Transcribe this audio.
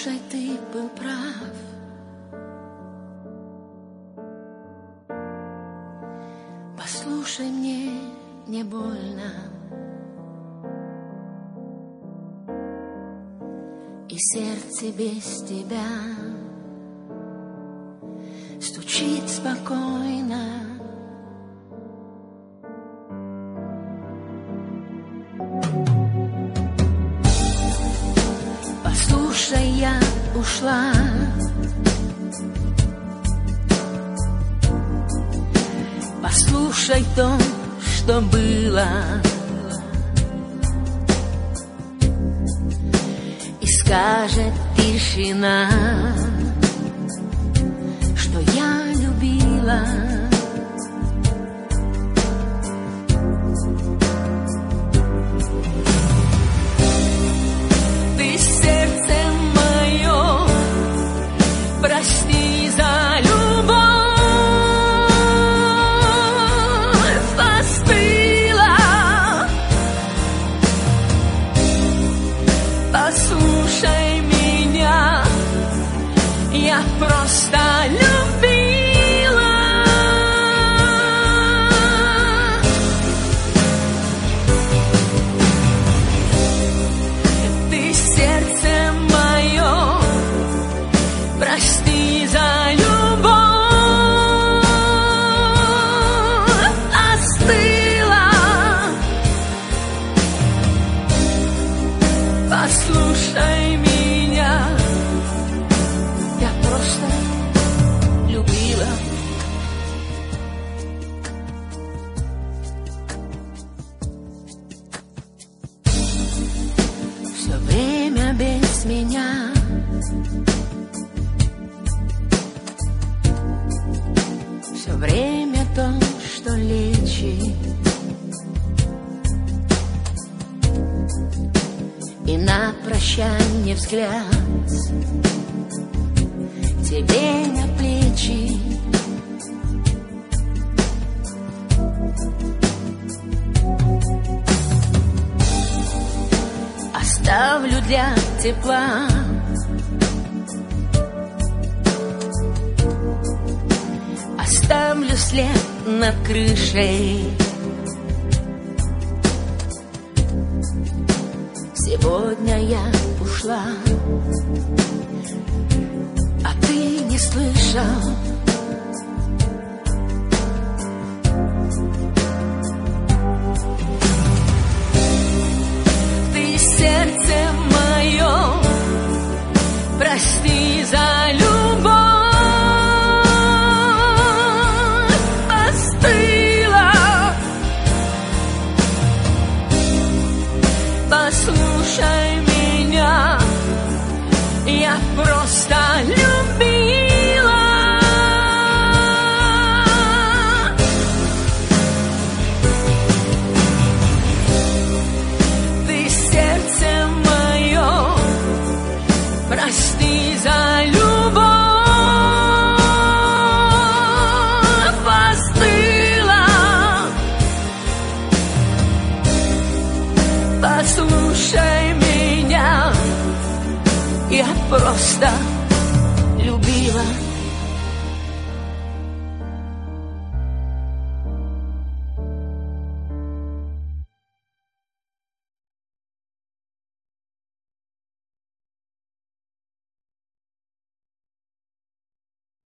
Послушай, ты был прав. Послушай, мне не больно. И сердце без тебя стучит спокойно. Послушай, я ушла. Послушай то, что было, и скажет тишина, что я любила. Ты сердце мое, прости за любовь. Послушай меня, я просто любила. Ты сердце мое, прости за любовь. Остыла. Послушай меня, я просто любила. Все время без меня. Все время то, что лечит. И на прощанье взгляд тебе на плечи. Оставлю для тепла оставлю след над крышей. Сегодня я ушла, а ты не слышал. Ты сердце мое, прости за любовь. Остыла. Послушай меня, я просто любила. Ты сердце мое, прости за любовь. Остыла. Послушай меня, я просто